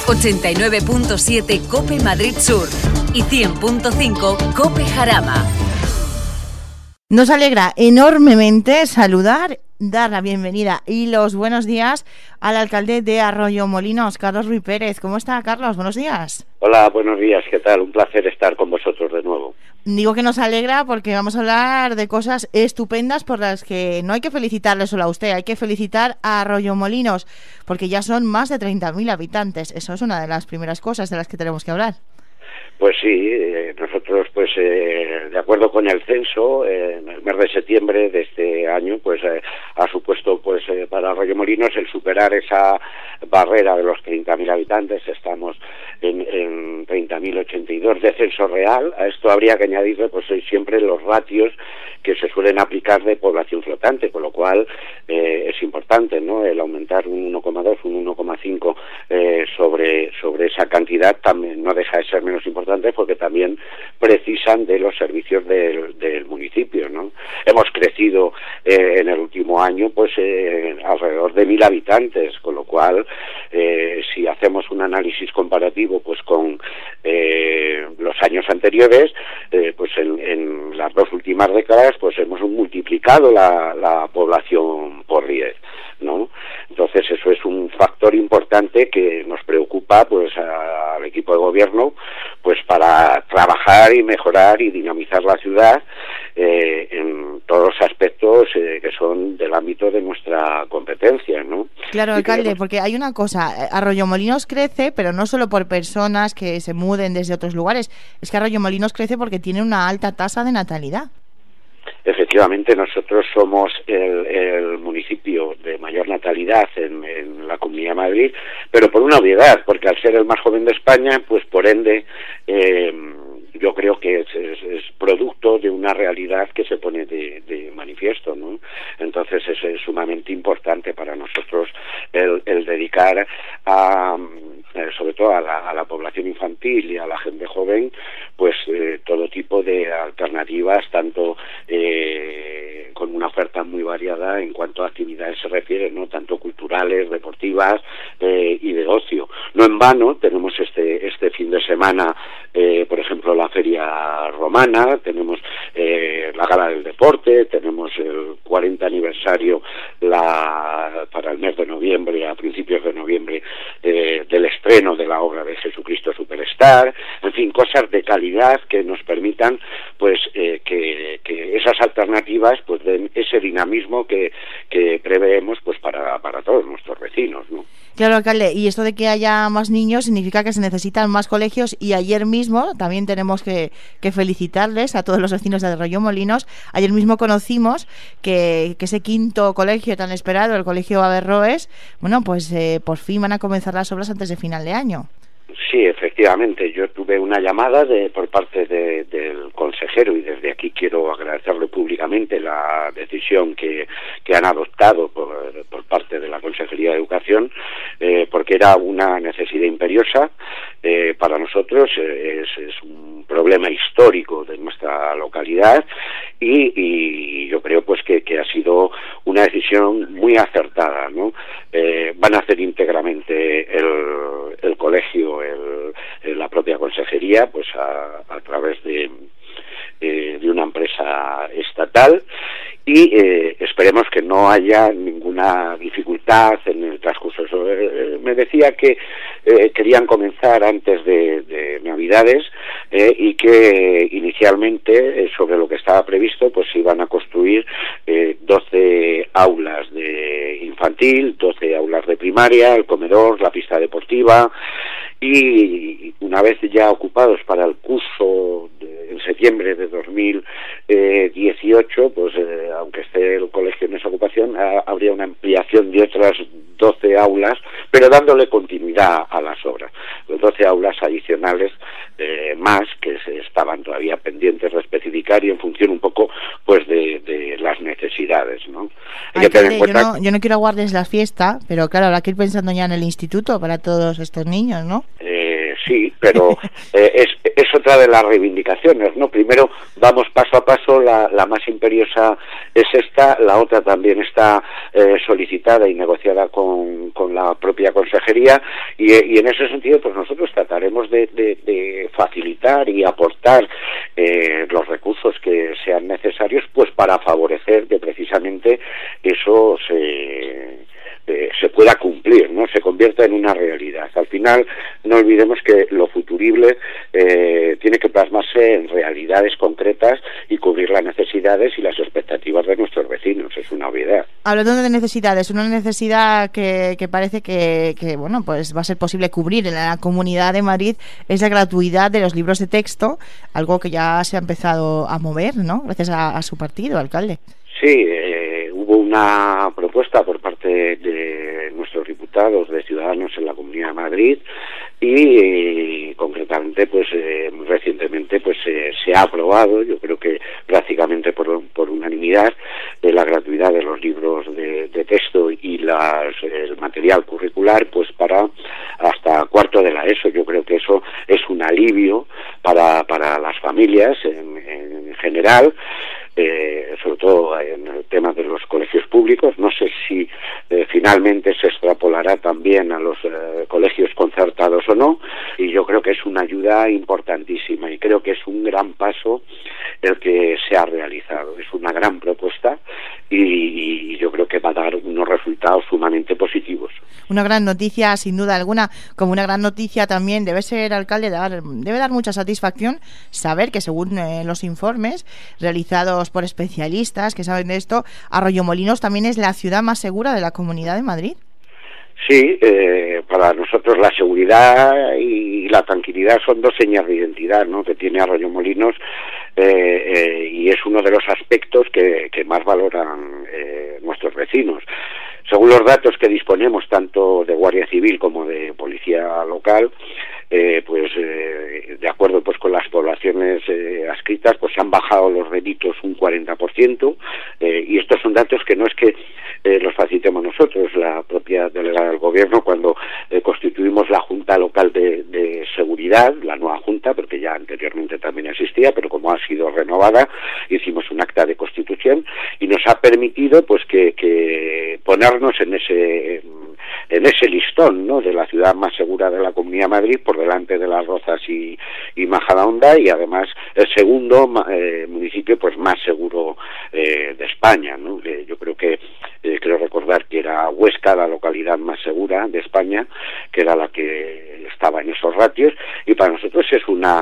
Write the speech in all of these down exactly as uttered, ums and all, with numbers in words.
ochenta y nueve punto siete COPE Madrid Sur y cien punto cinco COPE Jarama. Nos alegra enormemente saludar, dar la bienvenida y los buenos días al alcalde de Arroyomolinos, Carlos Ruiz Pérez. ¿Cómo está, Carlos? Buenos días. Hola, buenos días. ¿Qué tal? Un placer estar con vosotros de nuevo. Digo que nos alegra porque vamos a hablar de cosas estupendas por las que no hay que felicitarle solo a usted, hay que felicitar a Arroyomolinos, porque ya son más de treinta mil habitantes. Eso es una de las primeras cosas de las que tenemos que hablar. Pues sí, eh, nosotros, pues, eh, de acuerdo con el censo, eh, en el mes de septiembre de este año, pues, eh, ha supuesto, pues, eh, para Arroyomolinos el superar esa barrera de los treinta mil habitantes. Estamos en, en treinta mil ochenta y dos de censo real. A esto habría que añadirle, pues, siempre los ratios que se suelen aplicar de población flotante, con lo cual eh, es importante, ¿no?, el aumentar un uno coma dos, un uno coma cinco eh, sobre, sobre esa cantidad también no deja de ser menos importante, porque también precisan de los servicios del, del municipio, ¿no? Hemos crecido eh, en el último año, pues, eh, alrededor de mil habitantes, con lo cual, eh, si hacemos un análisis comparativo, pues, con eh, los años anteriores, eh, pues, en, en las dos últimas décadas, pues, hemos multiplicado la, la población por diez, ¿no? Entonces, eso es un factor importante que nos preocupa, pues, a, al equipo de gobierno, pues, para trabajar y mejorar y dinamizar la ciudad eh, en todos los aspectos eh, que son del ámbito de nuestra competencia, ¿no? Claro, y alcalde, tenemos... porque hay una cosa, Arroyomolinos crece, pero no solo por personas que se muden desde otros lugares, es que Arroyomolinos crece porque tiene una alta tasa de natalidad. Efectivamente, nosotros somos el, el municipio de mayor natalidad en, en la Comunidad de Madrid, pero por una obviedad, porque al ser el más joven de España, pues por ende, eh, yo creo que es, es, es producto de una realidad que se pone de, de manifiesto, ¿no? Entonces es, es sumamente importante para nosotros el, el dedicar a, eh, sobre todo a la, a la población infantil y a la gente joven, pues eh, todo tipo de alternativas, tanto eh, con una oferta muy variada en cuanto a actividades se refiere, ¿no?, tanto culturales, deportivas eh, y de ocio. No en vano tenemos este este fin de semana, eh, por ejemplo, la Feria Romana, tenemos eh, la Gala del Deporte, tenemos el cuarenta aniversario la, para el mes de noviembre, a principios de noviembre, eh, del estreno de la obra de Jesucristo Superstar, en fin, cosas de calidad que nos permitan, pues, eh, que, que esas alternativas, pues, den ese dinamismo que, que preveemos, pues, para, para todos nuestros vecinos, ¿no? Claro, alcalde, y esto de que haya más niños significa que se necesitan más colegios, y ayer mismo también tenemos que, que felicitarles a todos los vecinos de Arroyomolinos. Ayer mismo conocimos que, que ese quinto colegio tan esperado, el Colegio Averroes, bueno, pues eh, por fin van a comenzar las obras antes de final de año. Sí, efectivamente, yo tuve una llamada de, por parte de, del consejero, y desde aquí quiero agradecerle públicamente la decisión que, que han adoptado por, por parte de la Consejería de Educación, eh, porque era una necesidad imperiosa eh, para nosotros, eh, es, es un problema histórico de nuestra localidad, y, y yo creo, pues, que, que ha sido una decisión muy acertada, ¿no? Eh, van a hacer íntegramente el, el colegio, el, la propia consejería, pues a, a través de, eh, de una empresa estatal, y eh, esperemos que no haya ninguna dificultad en el transcurso. Eh, me decía que eh, querían comenzar antes de, de Navidades eh, y que inicialmente, eh, sobre lo que estaba previsto, pues se iban a construir eh, doce aulas de infantil, doce aulas de primaria, el comedor, la pista deportiva, y una vez ya ocupados para el curso de, en septiembre de dos mil dieciocho, pues eh, aunque esté el colegio en esa ocupación, ha, habría una ampliación de otras doce aulas, pero dándole continuidad a las obras. Los doce aulas adicionales eh, más que se estaban todavía pendientes de especificar, y en función un poco, pues, de, de las necesidades, ¿no? Hay que tener en cuenta... yo, no, yo no quiero aguardes la fiesta, pero claro, habrá que ir pensando ya en el instituto para todos estos niños, ¿no? Eh, sí, pero eh, es, es otra de las reivindicaciones, ¿no? Primero vamos paso a paso, la, la más imperiosa es esta, la otra también está eh, solicitada y negociada con, con la propia consejería, y, y en ese sentido pues nosotros trataremos de, de, de facilitar y aportar eh, los recursos que sean necesarios pues para favorecer que precisamente eso se... Eh, se pueda cumplir, ¿no? Se convierta en una realidad. Al final, no olvidemos que lo futurible eh, tiene que plasmarse en realidades concretas y cubrir las necesidades y las expectativas de nuestros vecinos. Es una obviedad. Hablando de necesidades, una necesidad que, que parece que, que bueno, pues va a ser posible cubrir en la Comunidad de Madrid es la gratuidad de los libros de texto, algo que ya se ha empezado a mover, ¿no? Gracias a, a su partido, alcalde. Sí, eh, hubo una propuesta por parte de nuestros diputados de Ciudadanos en la Comunidad de Madrid y eh, concretamente pues eh, recientemente pues eh, se ha aprobado, yo creo que prácticamente por, por unanimidad, eh, la gratuidad de los libros de, de texto y las, el material curricular pues para hasta cuarto de la ESO. Yo creo que eso es un alivio para, para las familias en, en general. Eh, sobre todo en el tema de los colegios públicos. No sé si eh, finalmente se extrapolará también a los eh, colegios concertados o no, y yo creo que es una ayuda importantísima y creo que es un gran paso el que se ha realizado. Es una gran propuesta y, y yo creo que va a dar unos resultados sumamente positivos. Una gran noticia, sin duda alguna. Como una gran noticia también debe ser, alcalde, dar, debe dar mucha satisfacción saber que según eh, los informes realizados por especialistas que saben de esto, Arroyomolinos también es la ciudad más segura de la Comunidad de Madrid. Sí, eh, para nosotros la seguridad y la tranquilidad son dos señas de identidad, ¿no?, que tiene Arroyomolinos eh, eh, y es uno de los aspectos que, que más valoran eh, nuestros vecinos. Según los datos que disponemos tanto de Guardia Civil como de Policía Local, eh, pues eh, de acuerdo pues con las poblaciones eh, adscritas, pues se han bajado los delitos un cuarenta por ciento, eh, y estos son datos que no es que eh, los facilitemos nosotros, la propia delegada del Gobierno cuando eh, constituimos la Junta Local de, de Seguridad, la nueva Junta, porque ya anteriormente también existía, pero como ha sido renovada, hicimos un acta de constitución y nos ha permitido pues que, que ponernos en ese en ese listón, ¿no?, de la ciudad más segura de la Comunidad de Madrid, por delante de Las Rozas y, y Majadahonda, y además el segundo eh, municipio pues más seguro eh, de España, ¿no? Eh, yo creo que eh, creo recordar que era Huesca la localidad más segura de España, que era la que estaba en esos ratios, y para nosotros es una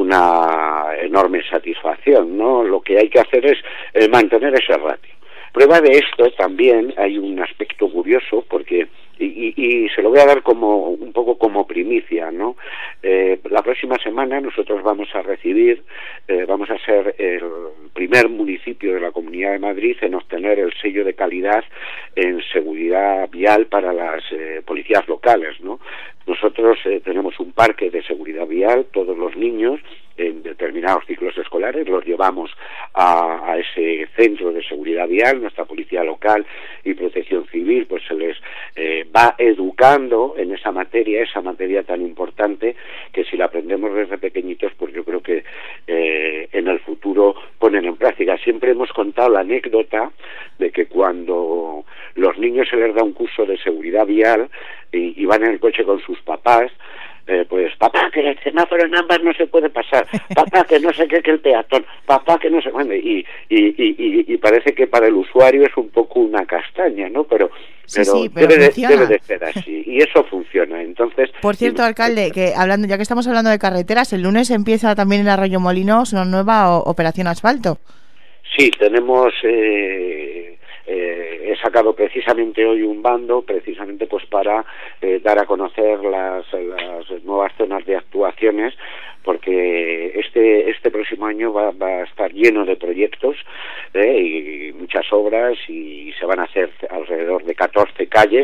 una enorme satisfacción, ¿no? Lo que hay que hacer es eh, mantener ese ratio. Prueba de esto también hay un aspecto curioso, porque y, y, y se lo voy a dar como un poco como primicia, ¿no? Eh, la próxima semana nosotros vamos a recibir, eh, vamos a ser el primer municipio de la Comunidad de Madrid en obtener el sello de calidad en seguridad vial para las eh, policías locales, ¿no? Nosotros eh, tenemos un parque de seguridad vial, todos los niños en determinados ciclos escolares los llevamos a, a ese centro de seguridad vial. Nuestra policía local y protección civil pues se les eh, va educando en esa materia, esa materia tan importante que si la aprendemos desde pequeñitos pues yo creo que eh, en el futuro ponen en práctica. Siempre hemos contado la anécdota de que cuando los niños se les da un curso de seguridad vial y, y van en el coche con sus papás, Eh, pues papá, que el semáforo en ambas no se puede pasar, papá, que no sé qué, que el peatón, papá, que no sé cuándo, y, y, y, y parece que para el usuario es un poco una castaña, ¿no? Pero, sí, pero, sí, pero debe, de, funciona. debe de ser así, y eso funciona. Entonces, por cierto, alcalde, que hablando, ya que estamos hablando de carreteras, el lunes empieza también en Arroyomolinos una nueva o, operación asfalto. Sí, tenemos eh, eh, he sacado precisamente hoy un bando, precisamente pues para eh, dar a conocer las, las nuevas zonas de actuaciones, porque este este próximo año va, va a estar lleno de proyectos eh, y muchas obras, y se van a hacer alrededor de catorce calles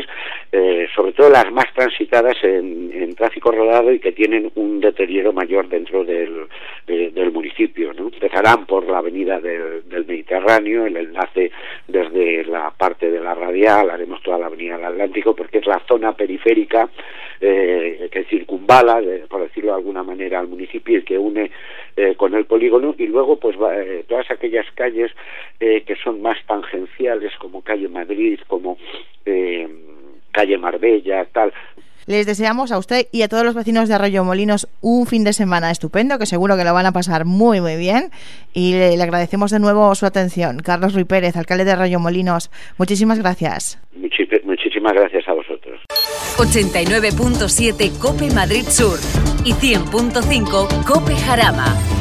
eh, sobre todo las más transitadas en, en tráfico rodado y que tienen un deterioro mayor dentro del, de, del municipio, ¿no? Empezarán por la avenida del, del Mediterráneo, el enlace desde la parte de la Radial, haremos toda la avenida del Atlántico, porque es la zona periférica eh, que circunvala, de, por decirlo de alguna manera, al municipio y que une eh, con el polígono, y luego pues va, eh, todas aquellas calles eh, que son más tangenciales, como calle Madrid, como eh, calle Marbella, tal. Les deseamos a usted y a todos los vecinos de Arroyomolinos un fin de semana estupendo, que seguro que lo van a pasar muy muy bien, y le, le agradecemos de nuevo su atención. Carlos Ruiz Pérez, alcalde de Arroyomolinos, muchísimas gracias. Muchis- muchísimas gracias a vosotros. ochenta y nueve punto siete COPE Madrid Sur y cien punto cinco COPE Jarama.